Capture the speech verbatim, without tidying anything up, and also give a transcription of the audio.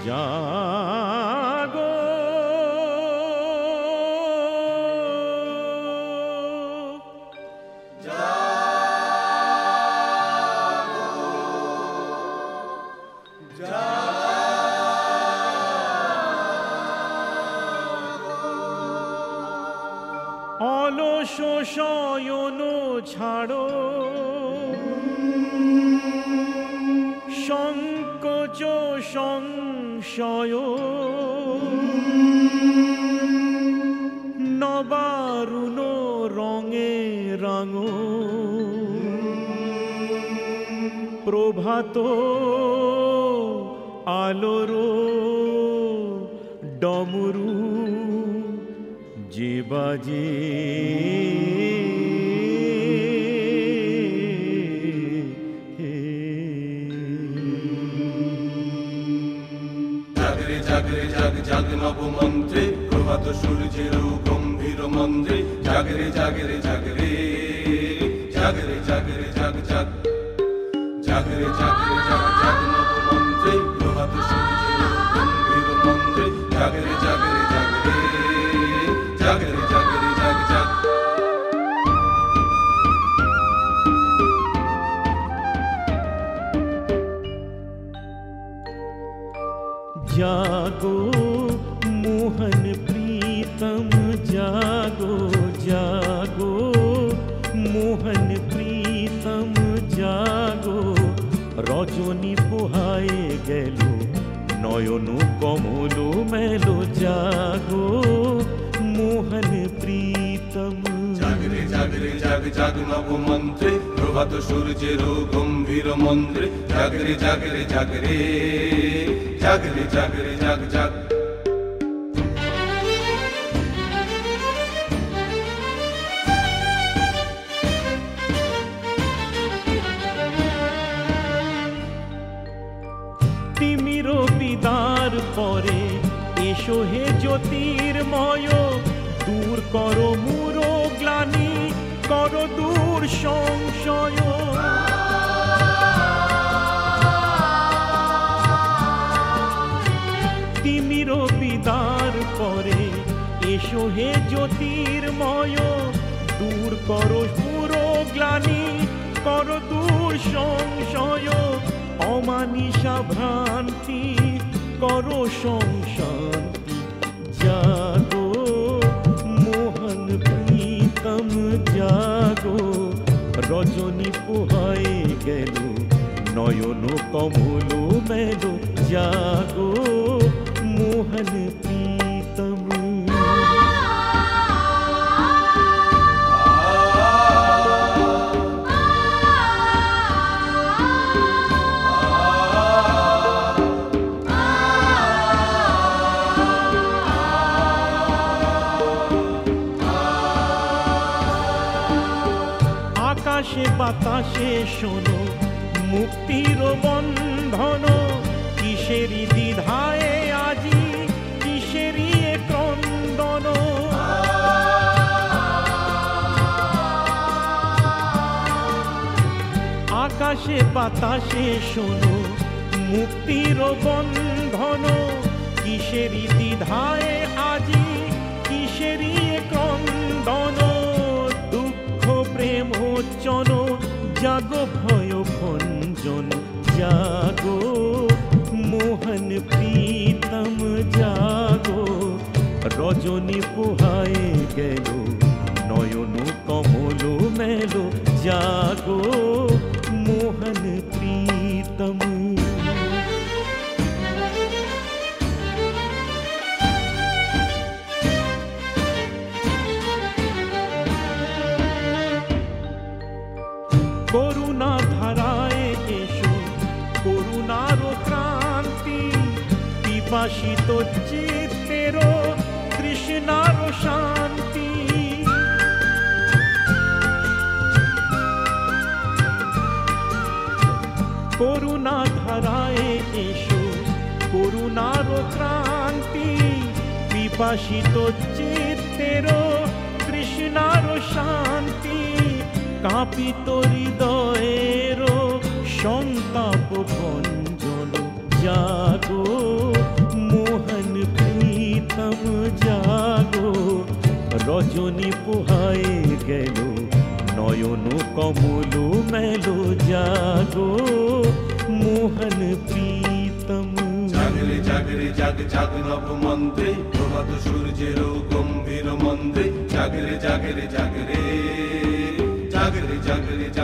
জাগো অলস শয়ন ছাড়ো, সংকোচ সংশয় নবারুণ রঙে রাঙো, প্রভাত আলোর ডমরু যে বাজে জাগরে জাগরে জাগ জাগ নব মন্ত্রে, প্রভাত সূর্যের গম্ভীর মন্ত্রে, জাগরে জাগরে জাগরে জাগরে জাগরে জাগ জাগ জাগরে জাগরে জাগ জাগ নব মন্ত্রে, প্রভাত সূর্যের গম্ভীর মন্ত্রে, জাগরে জাগরে জাগরে জাগরে জাগরে জাগ জাগ। जागो मोहन प्रीतम जागो जागो मोहन प्रीतम जागो, रजनी पोहाए गेलो नयन कमल मेलो, जागो मोहन प्रीतम। জাগরে জাগরে জাগ জাগ নব মন্ত্রে, প্রভাত সূর্যের গম্ভীর মন্ত্রে, জাগরে জাগরে জাগরে জাগরে জাগরে জাগ জাগ। তিমির বিদার পরে এসো হে জ্যোতির্ময়, দূর করো মূর গ্লানি, করো দূর সংশয়। তিমির বিদার পরে এসো হে জ্যোতির্ময়, দূর করো মূর গ্লানি, করো দূর সংশয়। অমানিসা ভ্রান্তি করো সংশান্তি, জাগো মোহন প্রিতম জাগো, রজনী পোহায়ে গেল নয়ন কমল মেলো, জাগো মোহন প্রিতম। আকাশে বাতাসে শোনো মুক্তির বন্ধন, কিসেরই দ্বিধায় আজি কিসেরই ক্রন্দন। আকাশে বাতাসে শোনো মুক্তির বন্ধন, কিসেরই দ্বিধায় আজি কিসেরই ক্রন্দন। প্রেম চন জাগো ভয় ভঞ্জন, জাগো মোহন প্রীতম জাগো, রজনী পোহায়ে গেল নয়ন কমল মেলো, জাগো মোহন প্রীতম। করুণা ধারায় এসো করুণার ক্রান্তি, পিপাসিত চিত্তের তৃষ্ণার শান্তি। করুণা ধারায় এসো করুণার ক্রান্তি, পিপাসিত চিত্তের তৃষ্ণার শান্তি। কাঁপিত হৃদয়ের সন্তাপ ভঞ্জন, জাগো জাগো রজনী পোহায়ে গেল নয়ন কমল মেলো জাগো মোহন প্রীতম জাগরে জাগরে জাগ জাগ নব মন্ত্রে প্রভাত সূর্যের গম্ভীর মন্ত্রে জাগরে জাগরে জাগরে জাগরে জাগরে